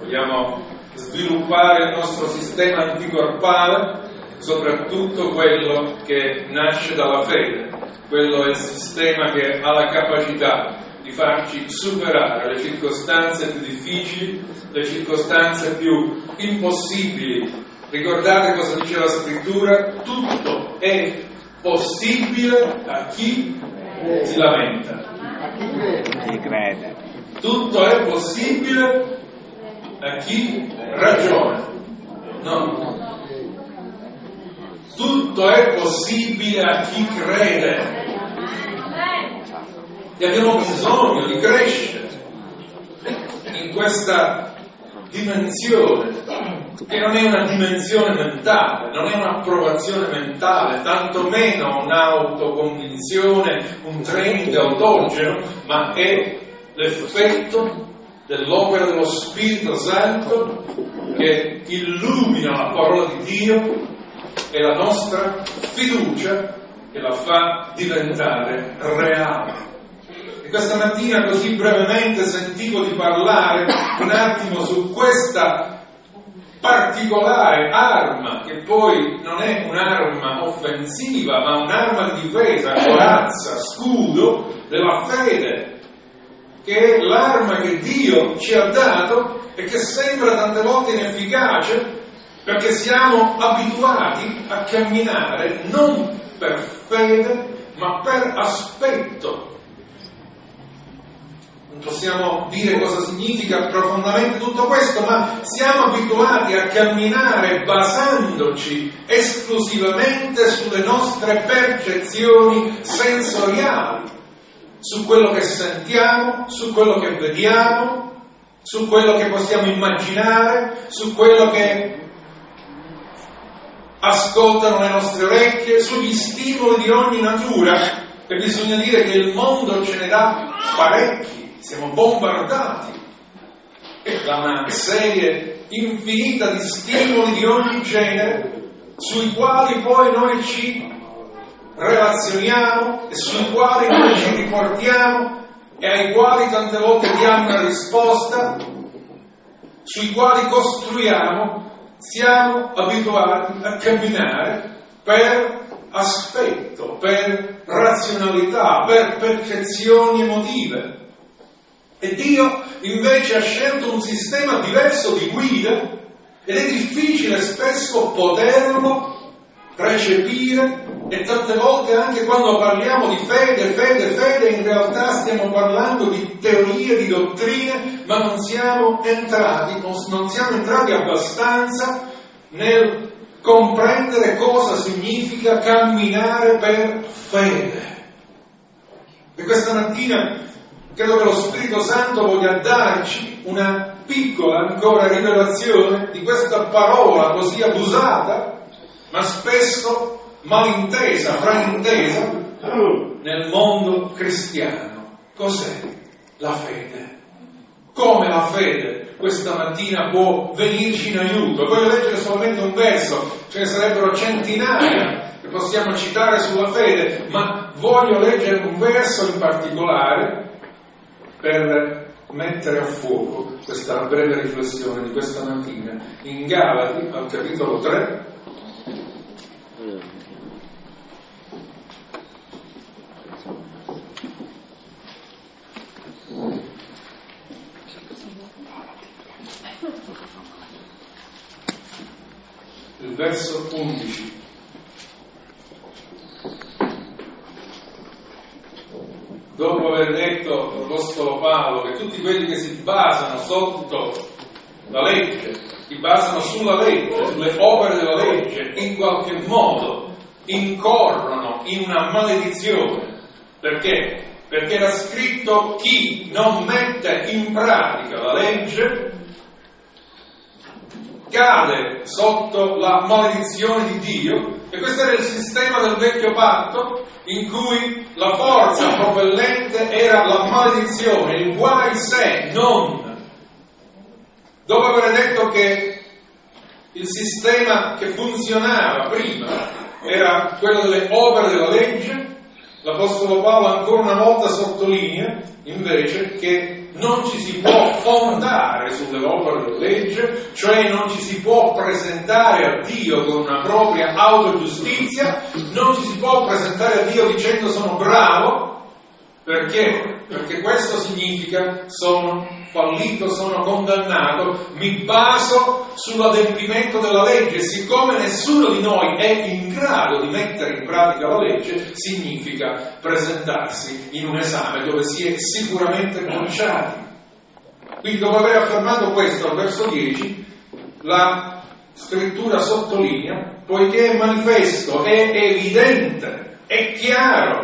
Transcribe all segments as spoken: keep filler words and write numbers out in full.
vogliamo sviluppare il nostro sistema anticorpale, soprattutto quello che nasce dalla fede. Quello è il sistema che ha la capacità di farci superare le circostanze più difficili, le circostanze più impossibili. Ricordate cosa dice la Scrittura? Tutto è possibile a chi si lamenta. Chi crede. Tutto è possibile a chi ragiona. No. Tutto è possibile a chi crede. E abbiamo bisogno di crescere in questa dimensione, che non è una dimensione mentale, non è un'approvazione mentale, tantomeno un'autoconvinzione, un training autogeno, ma è l'effetto dell'opera dello Spirito Santo che illumina la parola di Dio e la nostra fiducia che la fa diventare reale. E questa mattina così brevemente sentivo di parlare un attimo su questa particolare arma, che poi non è un'arma offensiva, ma un'arma di difesa, corazza, scudo della fede, che è l'arma che Dio ci ha dato e che sembra tante volte inefficace, perché siamo abituati a camminare non per fede, ma per aspetto. Non possiamo dire cosa significa profondamente tutto questo, ma siamo abituati a camminare basandoci esclusivamente sulle nostre percezioni sensoriali, su quello che sentiamo, su quello che vediamo, su quello che possiamo immaginare, su quello che ascoltano le nostre orecchie, sugli stimoli di ogni natura. E bisogna dire che il mondo ce ne dà parecchi. Siamo bombardati da una serie infinita di stimoli di ogni genere, sui quali poi noi ci relazioniamo e sui quali noi ci riportiamo e ai quali tante volte diamo una risposta, sui quali costruiamo. Siamo abituati a camminare per aspetto, per razionalità, per percezioni emotive. E Dio invece ha scelto un sistema diverso di guida ed è difficile spesso poterlo recepire, e tante volte anche quando parliamo di fede, fede, fede, in realtà stiamo parlando di teorie, di dottrine, ma non siamo entrati, non siamo entrati abbastanza nel comprendere cosa significa camminare per fede. E questa mattina credo che lo Spirito Santo voglia darci una piccola ancora rivelazione di questa parola così abusata, ma spesso malintesa, fraintesa nel mondo cristiano. Cos'è la fede? Come la fede questa mattina può venirci in aiuto? Voglio leggere solamente un verso, ce ne sarebbero centinaia che possiamo citare sulla fede, ma voglio leggere un verso in particolare per mettere a fuoco questa breve riflessione di questa mattina. In Galati, al capitolo tre, il verso undici. Dopo aver detto l'Apostolo Paolo che tutti quelli che si basano sotto la legge, si basano sulla legge, sulle opere della legge, in qualche modo incorrono in una maledizione. Perché? Perché era scritto: chi non mette in pratica la legge cade sotto la maledizione di Dio. E questo era il sistema del vecchio patto, in cui la forza propellente era la maledizione, il guai se non. Dopo aver detto che il sistema che funzionava prima era quello delle opere della legge, l'Apostolo Paolo ancora una volta sottolinea invece che non ci si può fondare sulle opere della legge, cioè non ci si può presentare a Dio con una propria autogiustizia, non ci si può presentare a Dio dicendo sono bravo. Perché? Perché questo significa sono fallito, sono condannato, mi baso sull'adempimento della legge. Siccome nessuno di noi è in grado di mettere in pratica la legge, significa presentarsi in un esame dove si è sicuramente bocciati. Quindi, dopo aver affermato questo al verso dieci, la scrittura sottolinea: poiché è manifesto, è evidente, è chiaro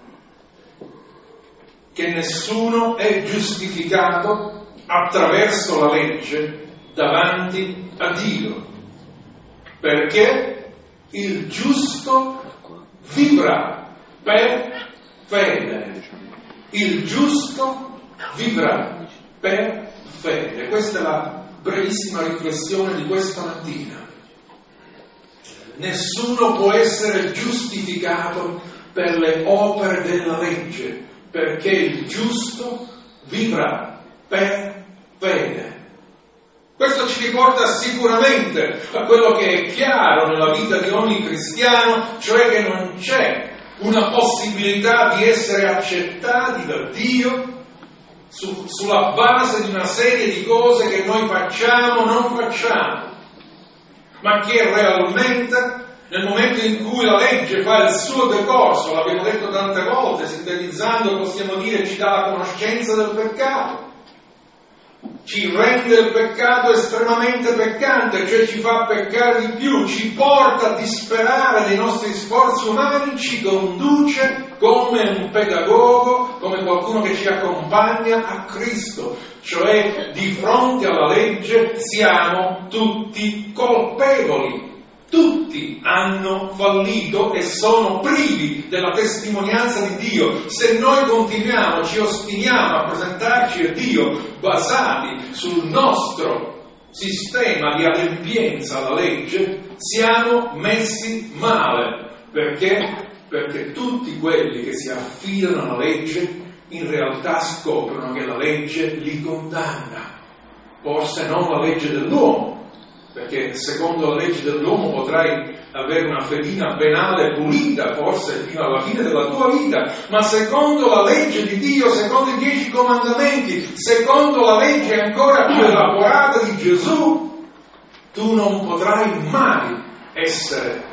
che nessuno è giustificato attraverso la legge davanti a Dio, perché il giusto vivrà per fede. Il giusto vivrà per fede. Questa è la brevissima riflessione di questa mattina. Nessuno può essere giustificato per le opere della legge, perché il giusto vivrà per fede. Questo ci riporta sicuramente a quello che è chiaro nella vita di ogni cristiano, cioè che non c'è una possibilità di essere accettati da Dio su, sulla base di una serie di cose che noi facciamo o non facciamo, ma che realmente nel momento in cui la legge fa il suo decorso, l'abbiamo detto tante volte, sintetizzando possiamo dire ci dà la conoscenza del peccato, ci rende il peccato estremamente peccante, cioè ci fa peccare di più, ci porta a disperare dei nostri sforzi umani, ci conduce come un pedagogo, come qualcuno che ci accompagna a Cristo, cioè di fronte alla legge siamo tutti colpevoli. Tutti hanno fallito e sono privi della testimonianza di Dio. Se noi continuiamo, ci ostiniamo a presentarci a Dio basati sul nostro sistema di adempienza alla legge, siamo messi male. Perché? Perché tutti quelli che si affidano alla legge in realtà scoprono che la legge li condanna. Forse non la legge dell'uomo, perché secondo la legge dell'uomo potrai avere una fedina penale pulita, forse fino alla fine della tua vita, ma secondo la legge di Dio, secondo i dieci comandamenti, secondo la legge ancora più elaborata di Gesù, tu non potrai mai essere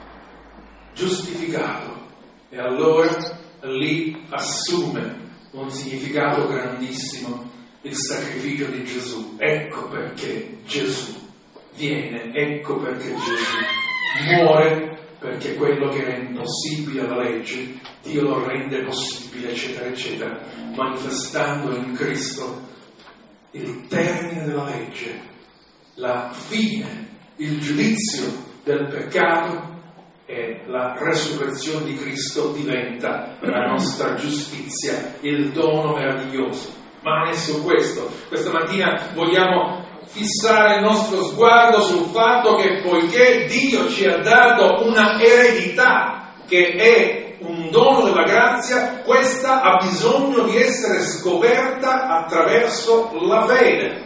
giustificato. E allora lì assume un significato grandissimo il sacrificio di Gesù. Ecco perché Gesù viene, ecco perché Gesù muore, perché quello che era impossibile alla legge, Dio lo rende possibile, eccetera, eccetera, manifestando in Cristo il termine della legge, la fine, il giudizio del peccato, e la resurrezione di Cristo diventa la nostra giustizia, il dono meraviglioso. Ma non è su questo. Questa mattina vogliamo fissare il nostro sguardo sul fatto che poiché Dio ci ha dato una eredità che è un dono della grazia, questa ha bisogno di essere scoperta attraverso la fede.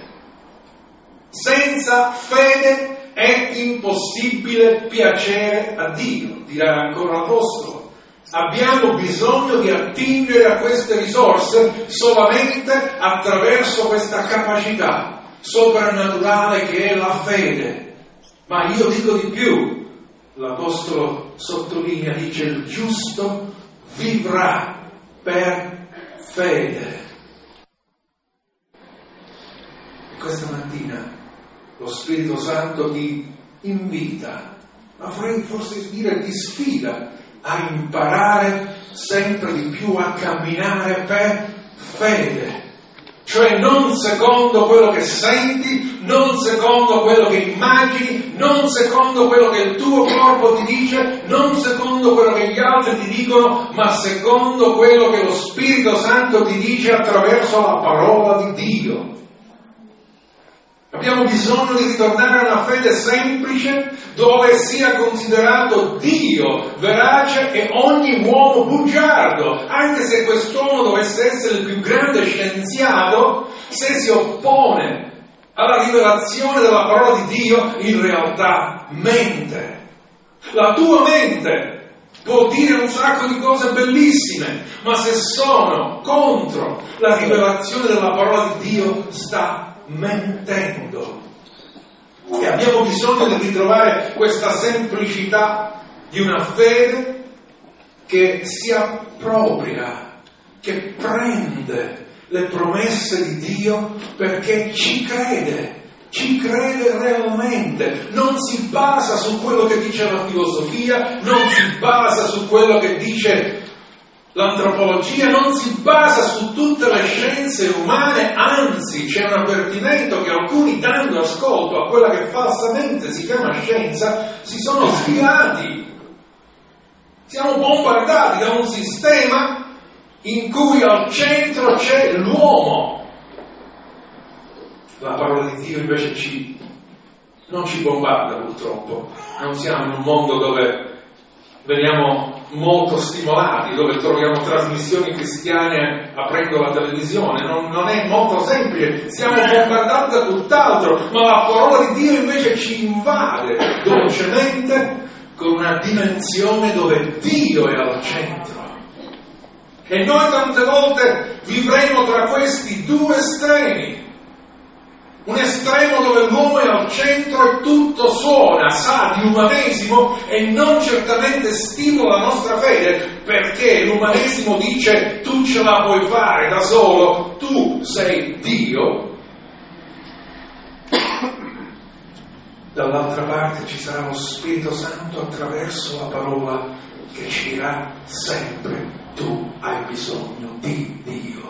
Senza fede è impossibile piacere a Dio, dirà ancora l'Apostolo. Abbiamo bisogno di attingere a queste risorse solamente attraverso questa capacità soprannaturale che è la fede. Ma io dico di più, l'Apostolo sottolinea, dice il giusto vivrà per fede. E questa mattina lo Spirito Santo ti invita, ma vorrei forse dire ti sfida a imparare sempre di più a camminare per fede. Cioè non secondo quello che senti, non secondo quello che immagini, non secondo quello che il tuo corpo ti dice, non secondo quello che gli altri ti dicono, ma secondo quello che lo Spirito Santo ti dice attraverso la parola di Dio. Abbiamo bisogno di ritornare a una fede semplice dove sia considerato Dio verace e ogni uomo bugiardo, anche se quest'uomo dovesse essere il più grande scienziato, se si oppone alla rivelazione della parola di Dio, in realtà mente. La tua mente può dire un sacco di cose bellissime, ma se sono contro la rivelazione della parola di Dio, sta mentendo. E abbiamo bisogno di ritrovare questa semplicità di una fede che si appropria, che prende le promesse di Dio perché ci crede, ci crede realmente, non si basa su quello che dice la filosofia, non si basa su quello che dice l'antropologia, non si basa su tutte le scienze umane, anzi c'è un avvertimento che alcuni, dando ascolto a quella che falsamente si chiama scienza, si sono sviati. Siamo bombardati da un sistema in cui al centro c'è l'uomo. La parola di Dio invece ci, non ci bombarda, purtroppo. Non siamo in un mondo dove veniamo molto stimolati, dove troviamo trasmissioni cristiane aprendo la televisione. Non, non è molto semplice, siamo bombardati da tutt'altro, ma la parola di Dio invece ci invade dolcemente con una dimensione dove Dio è al centro. E noi tante volte vivremo tra questi due estremi. Un estremo dove l'uomo è al centro e tutto suona, sa di umanesimo e non certamente stimola la nostra fede, perché l'umanesimo dice tu ce la puoi fare da solo, tu sei Dio. Dall'altra parte ci sarà lo Spirito Santo attraverso la parola che ci dirà sempre tu hai bisogno di Dio.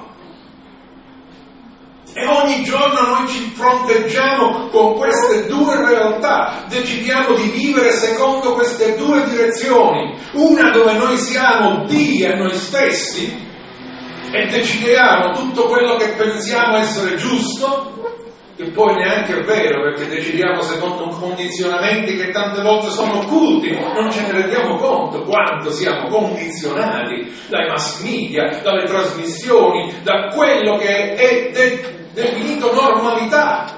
E ogni giorno noi ci fronteggiamo con queste due realtà, decidiamo di vivere secondo queste due direzioni, una dove noi siamo Dio a noi stessi e decidiamo tutto quello che pensiamo essere giusto, che poi neanche è vero, perché decidiamo secondo condizionamenti che tante volte sono occulti, non ce ne rendiamo conto quanto siamo condizionati dai mass media, dalle trasmissioni, da quello che è de- definito normalità.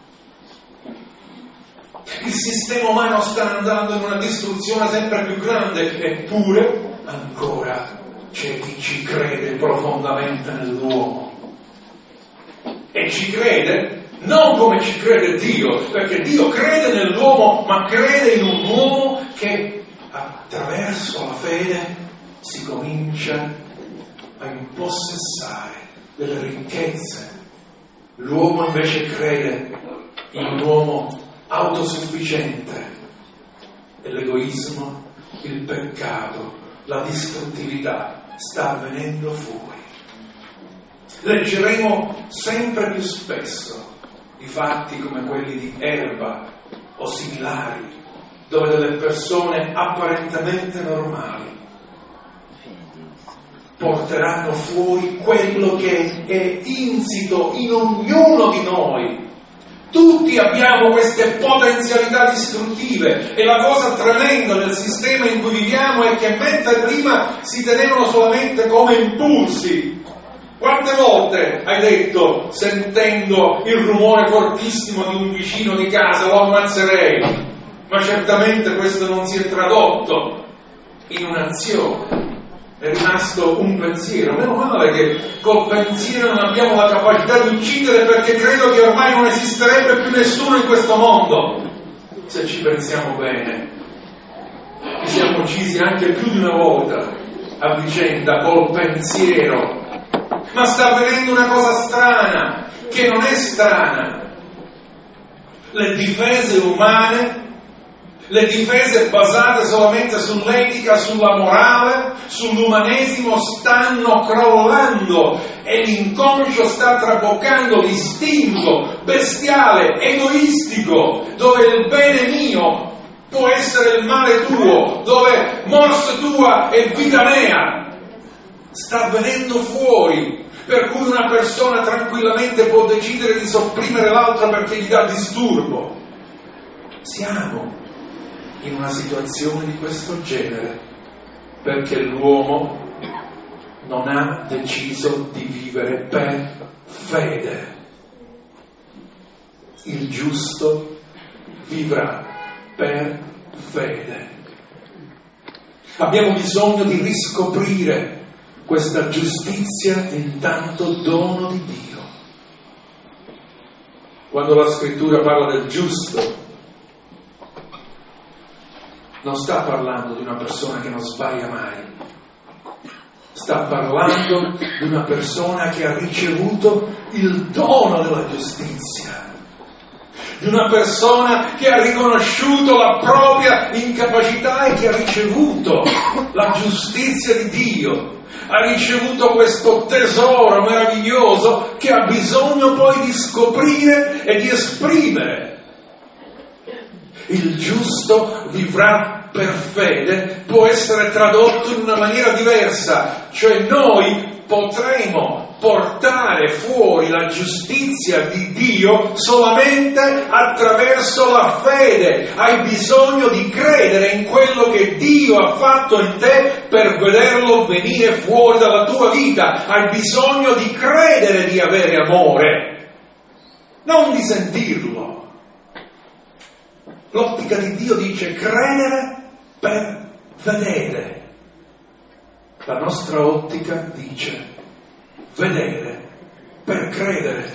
Il sistema umano sta andando in una distruzione sempre più grande, eppure ancora c'è chi ci crede profondamente nell'uomo e ci crede non come ci crede Dio, perché Dio crede nell'uomo, ma crede in un uomo che attraverso la fede si comincia a impossessare delle ricchezze. L'uomo invece crede in un uomo autosufficiente e l'egoismo, il peccato, la distruttività sta avvenendo fuori. Leggeremo sempre più spesso di fatti come quelli di Erba o similari, dove delle persone apparentemente normali porteranno fuori quello che è insito in ognuno di noi. Tutti abbiamo queste potenzialità distruttive e la cosa tremenda del sistema in cui viviamo è che mentre prima si tenevano solamente come impulsi. Quante volte hai detto, sentendo il rumore fortissimo di un vicino di casa, lo ammazzerei, ma certamente questo non si è tradotto in un'azione, è rimasto un pensiero. Meno male che col pensiero non abbiamo la capacità di uccidere, perché credo che ormai non esisterebbe più nessuno in questo mondo. Se ci pensiamo bene, ci siamo uccisi anche più di una volta a vicenda col pensiero. Ma sta avvenendo una cosa strana, che non è strana. Le difese umane, le difese basate solamente sull'etica, sulla morale, sull'umanesimo stanno crollando e l'inconscio sta traboccando l'istinto bestiale, egoistico, dove il bene mio può essere il male tuo, dove morte tua è vita mea. Sta venendo fuori per cui una persona tranquillamente può decidere di sopprimere l'altra perché gli dà disturbo. Siamo in una situazione di questo genere perché l'uomo non ha deciso di vivere per fede. Il giusto vivrà per fede. Abbiamo bisogno di riscoprire questa giustizia in tanto dono di Dio. Quando la Scrittura parla del giusto, non sta parlando di una persona che non sbaglia mai, sta parlando di una persona che ha ricevuto il dono della giustizia, di una persona che ha riconosciuto la propria incapacità e che ha ricevuto la giustizia di Dio, ha ricevuto questo tesoro meraviglioso che ha bisogno poi di scoprire e di esprimere. Il giusto vivrà per fede può essere tradotto in una maniera diversa, cioè noi potremo portare fuori la giustizia di Dio solamente attraverso la fede. Hai bisogno di credere in quello che Dio ha fatto in te per vederlo venire fuori dalla tua vita. Hai bisogno di credere di avere amore, non di sentirlo. L'ottica di Dio dice credere per vedere. La nostra ottica dice vedere per credere.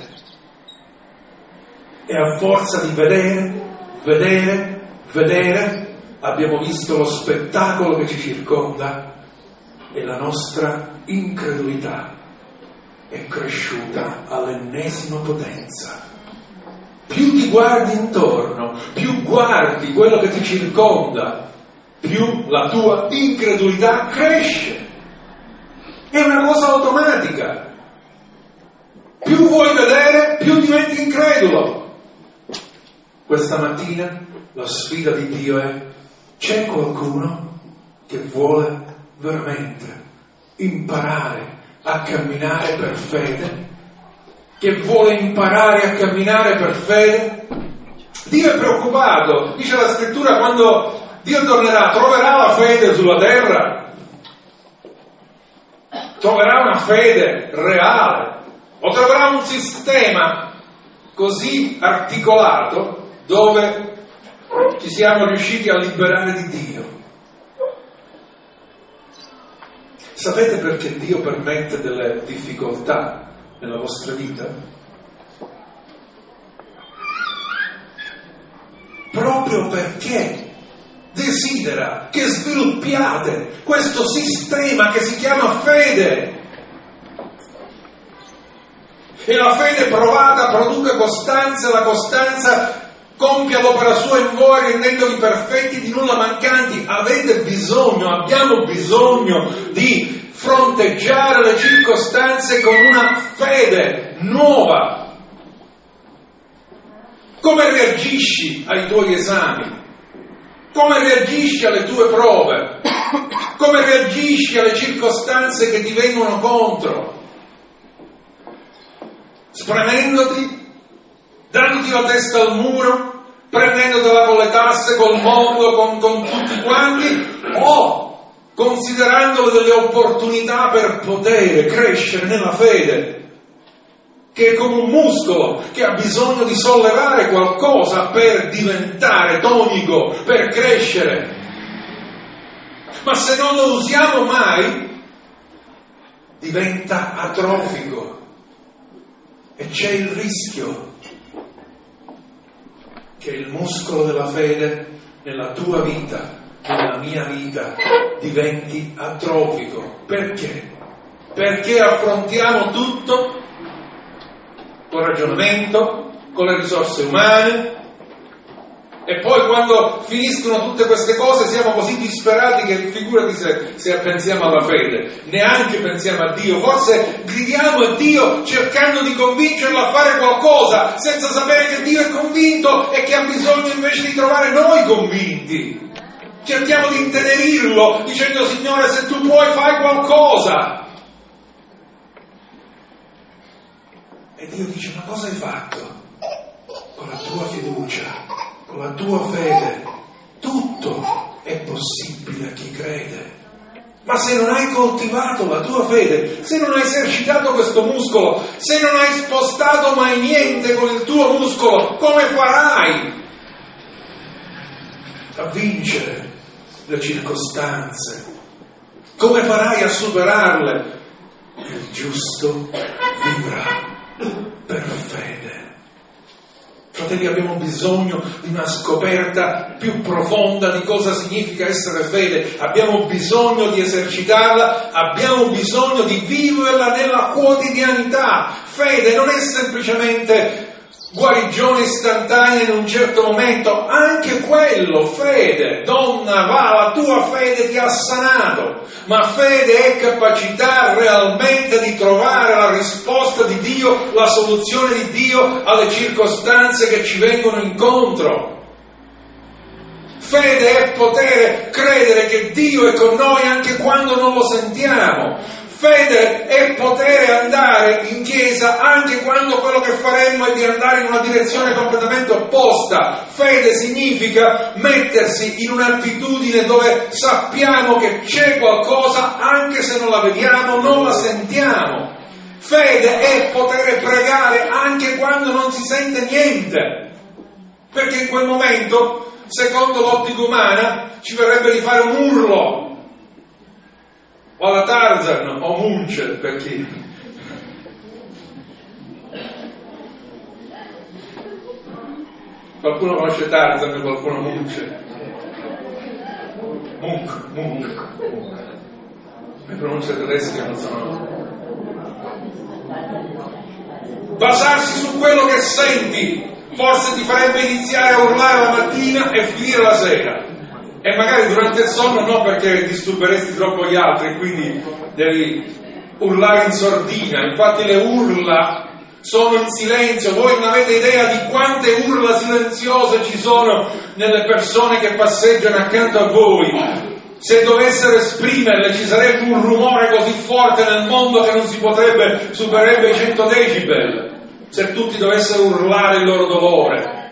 E a forza di vedere, vedere, vedere, abbiamo visto lo spettacolo che ci circonda e la nostra incredulità è cresciuta all'ennesima potenza. Più ti guardi intorno, più guardi quello che ti circonda, più la tua incredulità cresce. È una cosa automatica. Più vuoi vedere, più diventi incredulo. Questa mattina la sfida di Dio è: c'è qualcuno che vuole veramente imparare a camminare per fede? Che vuole imparare a camminare per fede? Dio è preoccupato. Dice la Scrittura, quando Dio tornerà, troverà la fede sulla terra? Troverà una fede reale? O troverà un sistema così articolato dove ci siamo riusciti a liberare di Dio? Sapete perché Dio permette delle difficoltà nella vostra vita? Proprio perché desidera che sviluppiate questo sistema che si chiama fede. E la fede provata produca costanza, la costanza compia l'opera sua in voi, rendendovi perfetti di nulla mancanti. Avete bisogno, abbiamo bisogno di fronteggiare le circostanze con una fede nuova. Come reagisci ai tuoi esami? Come reagisci alle tue prove? Come reagisci alle circostanze che ti vengono contro? Spremendoti? Dandoti la testa al muro? Prendendotela con le tasse, col mondo, con, con tutti quanti? O considerandolo delle opportunità per poter crescere nella fede, che è come un muscolo che ha bisogno di sollevare qualcosa per diventare tonico, per crescere. Ma se non lo usiamo mai, diventa atrofico e c'è il rischio che il muscolo della fede nella tua vita, nella mia vita, diventi atrofico. Perché? Perché affrontiamo tutto con ragionamento, con le risorse umane, e poi quando finiscono tutte queste cose siamo così disperati che figurati se, se pensiamo alla fede, neanche pensiamo a Dio. Forse gridiamo a Dio cercando di convincerlo a fare qualcosa, senza sapere che Dio è convinto e che ha bisogno invece di trovare noi convinti. Cerchiamo di intenerirlo dicendo: Signore, se tu puoi fai qualcosa. E Dio dice: ma cosa hai fatto? Con la tua fiducia, con la tua fede, tutto è possibile a chi crede. Ma se non hai coltivato la tua fede, se non hai esercitato questo muscolo, se non hai spostato mai niente con il tuo muscolo, come farai a vincere le circostanze? Come farai a superarle? Il giusto vivrà per fede. Fratelli, abbiamo bisogno di una scoperta più profonda di cosa significa essere fede. Abbiamo bisogno di esercitarla, abbiamo bisogno di viverla nella quotidianità. Fede non è semplicemente guarigione istantanea in un certo momento, anche quello, fede. Donna, va, la tua fede ti ha sanato, ma fede è capacità realmente di trovare la risposta di Dio, la soluzione di Dio alle circostanze che ci vengono incontro. Fede è poter credere che Dio è con noi anche quando non lo sentiamo. Fede è poter andare in chiesa anche quando quello che faremmo è di andare in una direzione completamente opposta. Fede significa mettersi in un'attitudine dove sappiamo che c'è qualcosa anche se non la vediamo, non la sentiamo. Fede è poter pregare anche quando non si sente niente, perché in quel momento, secondo l'ottica umana, ci verrebbe di fare un urlo. O alla Tarzan o Munch, per chi. Qualcuno conosce Tarzan e qualcuno Munch? Munch, Munch. Le pronunce tedesche non sono. Basarsi su quello che senti forse ti farebbe iniziare a urlare la mattina e finire la sera. E magari durante il sonno no, perché disturberesti troppo gli altri, quindi devi urlare in sordina. Infatti le urla sono in silenzio. Voi non avete idea di quante urla silenziose ci sono nelle persone che passeggiano accanto a voi. Se dovessero esprimerle ci sarebbe un rumore così forte nel mondo che non si potrebbe, supererebbe i cento decibel, se tutti dovessero urlare il loro dolore.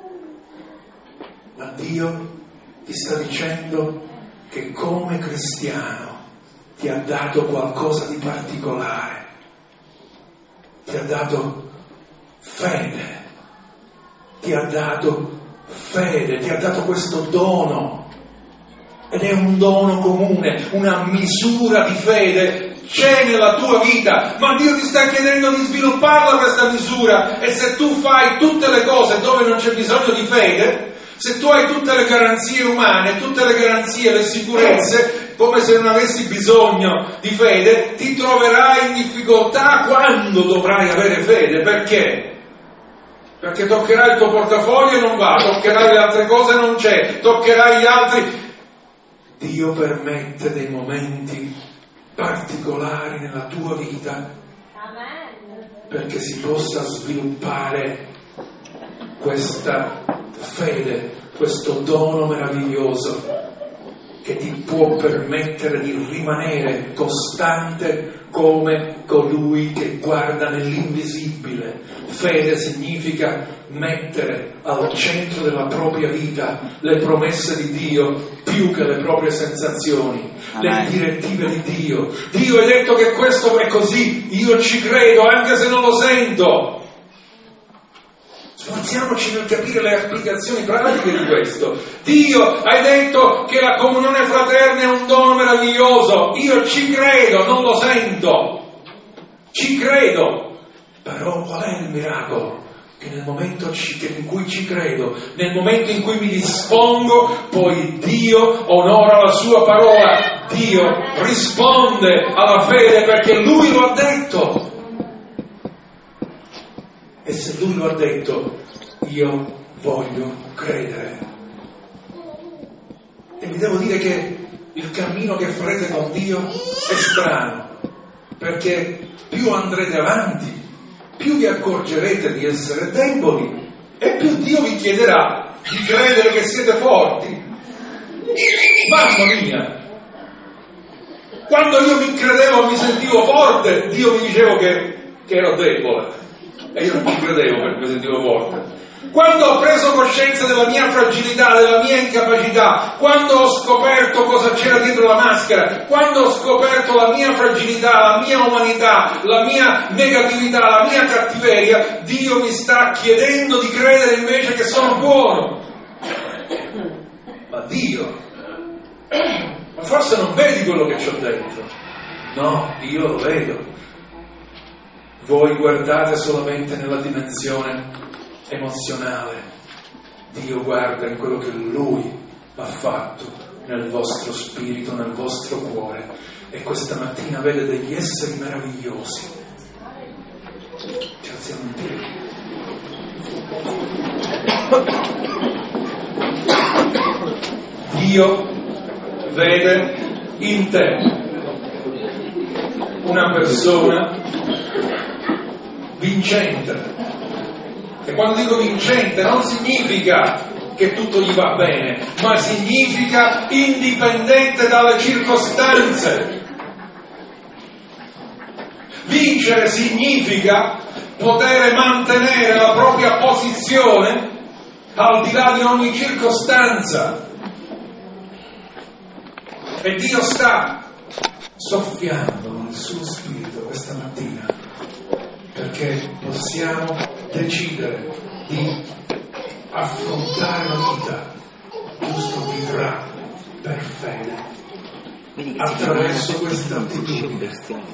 Ma Dio ti sta dicendo che come cristiano ti ha dato qualcosa di particolare, ti ha dato fede, ti ha dato fede, ti ha dato questo dono, ed è un dono comune, una misura di fede c'è nella tua vita, ma Dio ti sta chiedendo di svilupparla questa misura, e se tu fai tutte le cose dove non c'è bisogno di fede, se tu hai tutte le garanzie umane, tutte le garanzie, le sicurezze, come se non avessi bisogno di fede, ti troverai in difficoltà quando dovrai avere fede. Perché? Perché toccherai il tuo portafoglio e non va, toccherai le altre cose e non c'è, toccherai gli altri. Dio permette dei momenti particolari nella tua vita perché si possa sviluppare questa fede, questo dono meraviglioso che ti può permettere di rimanere costante come colui che guarda nell'invisibile. Fede significa mettere al centro della propria vita le promesse di Dio più che le proprie sensazioni, le direttive di Dio. Dio ha detto che questo è così, io ci credo anche se non lo sento. Sforziamoci nel capire le applicazioni pratiche di questo. Dio, hai detto che la comunione fraterna è un dono meraviglioso. Io ci credo, non lo sento. Ci credo. Però qual è il miracolo? Che nel momento in cui ci credo, nel momento in cui mi dispongo, poi Dio onora la sua parola. Dio risponde alla fede perché Lui lo ha detto. E se Lui lo ha detto, io voglio credere. E vi devo dire che il cammino che farete con Dio è strano, perché più andrete avanti, più vi accorgerete di essere deboli e più Dio vi chiederà di credere che siete forti. Mamma mia! Quando io mi credevo, mi sentivo forte, Dio mi diceva che, che ero debole. E io non ci credevo perché mi sentivo forte. Quando ho preso coscienza della mia fragilità, della mia incapacità, quando ho scoperto cosa c'era dietro la maschera, quando ho scoperto la mia fragilità, la mia umanità, la mia negatività, la mia cattiveria, Dio mi sta chiedendo di credere invece che sono buono. Ma Dio, ma forse non vedi quello che c'ho dentro? No, io lo vedo. Voi guardate solamente nella dimensione emozionale. Dio guarda in quello che Lui ha fatto nel vostro spirito, nel vostro cuore, e questa mattina vede degli esseri meravigliosi. Ci alziamo in piedi. Dio vede in te una persona vincente. E quando dico vincente non significa che tutto gli va bene, ma significa indipendente dalle circostanze. Vincere significa poter mantenere la propria posizione al di là di ogni circostanza. E Dio sta soffiando con il suo spirito questa mattina perché possiamo decidere di affrontare la vita giusto vivrà per fede attraverso questa attitudine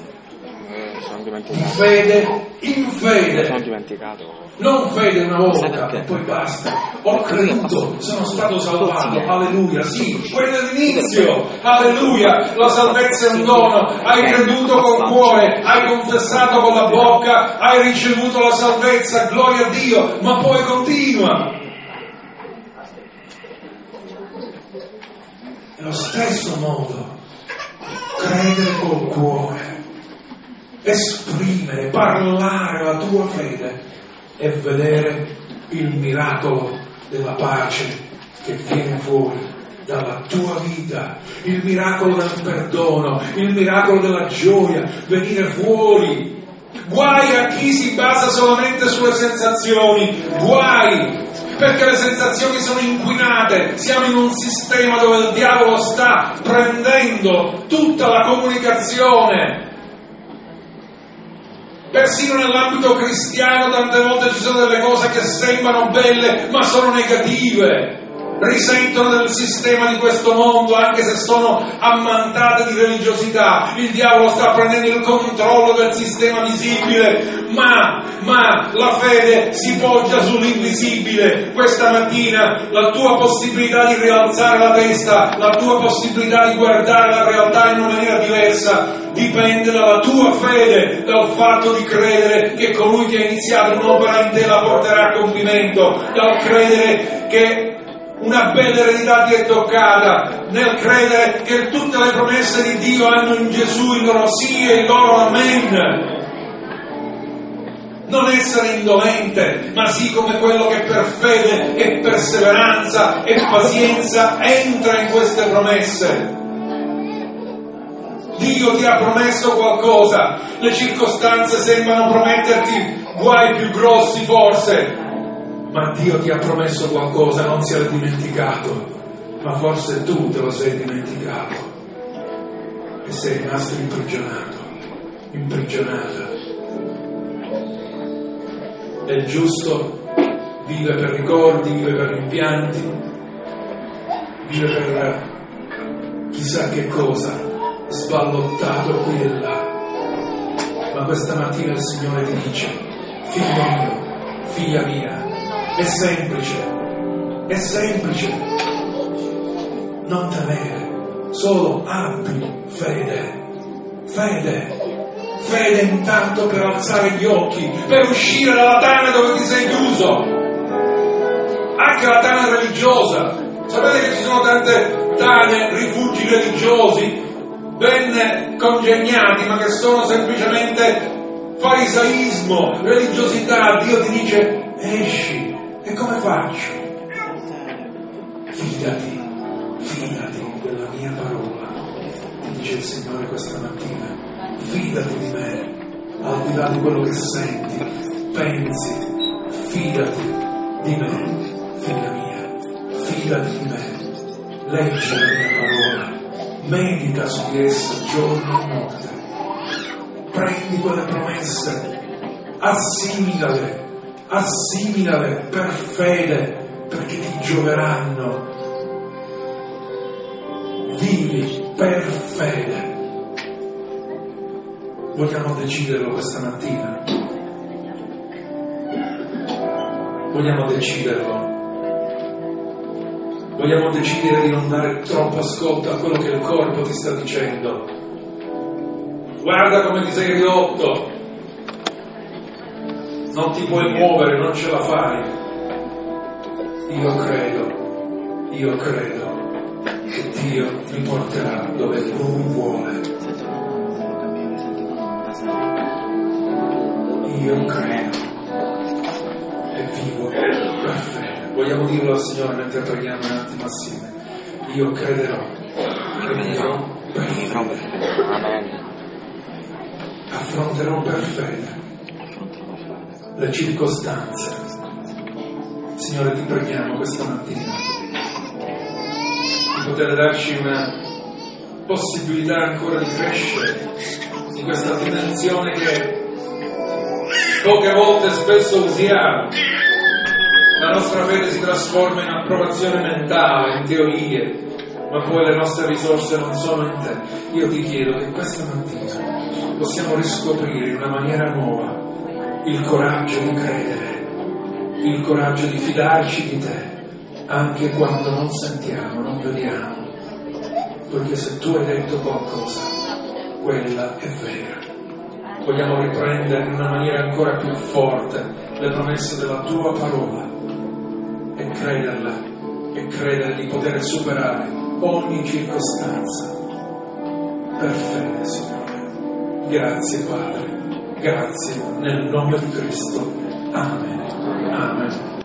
di fede in fede, non fede una volta e poi basta. Ho creduto, sono stato salvato, alleluia, sì, quello è l'inizio, alleluia, la salvezza è un dono, hai creduto col cuore, hai confessato con la bocca, hai ricevuto la salvezza, gloria a Dio, ma poi continua. Nello stesso modo, credere col cuore, esprimere, parlare la tua fede e vedere il miracolo della pace che viene fuori dalla tua vita, il miracolo del perdono, il miracolo della gioia, venire fuori. Guai a chi si basa solamente sulle sensazioni, guai, perché le sensazioni sono inquinate, siamo in un sistema dove il diavolo sta prendendo tutta la comunicazione. Persino nell'ambito cristiano tante volte ci sono delle cose che sembrano belle ma sono negative, risentono del sistema di questo mondo anche se sono ammantate di religiosità. Il diavolo sta prendendo il controllo del sistema visibile, ma, ma la fede si poggia sull'invisibile. Questa mattina la tua possibilità di rialzare la testa, la tua possibilità di guardare la realtà in una maniera diversa dipende dalla tua fede, dal fatto di credere che colui che ha iniziato un'opera in te la porterà a compimento, dal credere che una bella eredità ti è toccata, nel credere che tutte le promesse di Dio hanno in Gesù il loro sì e il loro amen. Non essere indolente, ma sì come quello che per fede e perseveranza e pazienza entra in queste promesse. Dio ti ha promesso qualcosa, le circostanze sembrano prometterti guai più grossi forse, ma Dio ti ha promesso qualcosa, non si era dimenticato, ma forse tu te lo sei dimenticato e sei rimasto imprigionato, imprigionata. E il giusto vive per ricordi, vive per rimpianti, vive per chissà che cosa, sballottato qui e là. Ma questa mattina il Signore ti dice: figlio mio, figlia mia, è semplice, è semplice, non temere, solo abbi fede, fede, fede intanto per alzare gli occhi, per uscire dalla tana dove ti sei chiuso, anche la tana religiosa. Sapete che ci sono tante tane, rifugi religiosi, ben congegnati, ma che sono semplicemente farisaismo, religiosità. Dio ti dice: esci. E come faccio? Fidati, fidati della mia parola, ti dice il Signore questa mattina. Fidati di me, al di là di quello che senti, pensi, fidati di me, figlia mia, fidati di me. Leggi la mia parola, medita su di essa giorno e notte. Prendi quelle promesse, assimilale, assimilale per fede, perché ti gioveranno. Vivi per fede. Vogliamo deciderlo questa mattina? Vogliamo deciderlo? Vogliamo decidere di non dare troppo ascolto a quello che il corpo ti sta dicendo. Guarda come ti sei ridotto, non ti puoi muovere, non ce la fai. Io credo, io credo che Dio mi porterà dove Lui vuole. Io credo e vivo per fede. Vogliamo dirlo al Signore mentre preghiamo un attimo assieme. Io crederò e vivrò per fede. Amen. Affronterò per fede le circostanze. Signore, ti preghiamo questa mattina di poter darci una possibilità ancora di crescere in questa dimensione che poche volte spesso usiamo. La nostra fede si trasforma in approvazione mentale, in teorie, ma poi le nostre risorse non sono in te. Io ti chiedo che questa mattina possiamo riscoprire in una maniera nuova il coraggio di credere, il coraggio di fidarci di te, anche quando non sentiamo, non vediamo, perché se tu hai detto qualcosa, quella è vera. Vogliamo riprendere in una maniera ancora più forte le promesse della tua parola e crederla, e credere di poter superare ogni circostanza per fede, Signore. Grazie, Padre. Grazie nel nome di Cristo. Amen. Amen.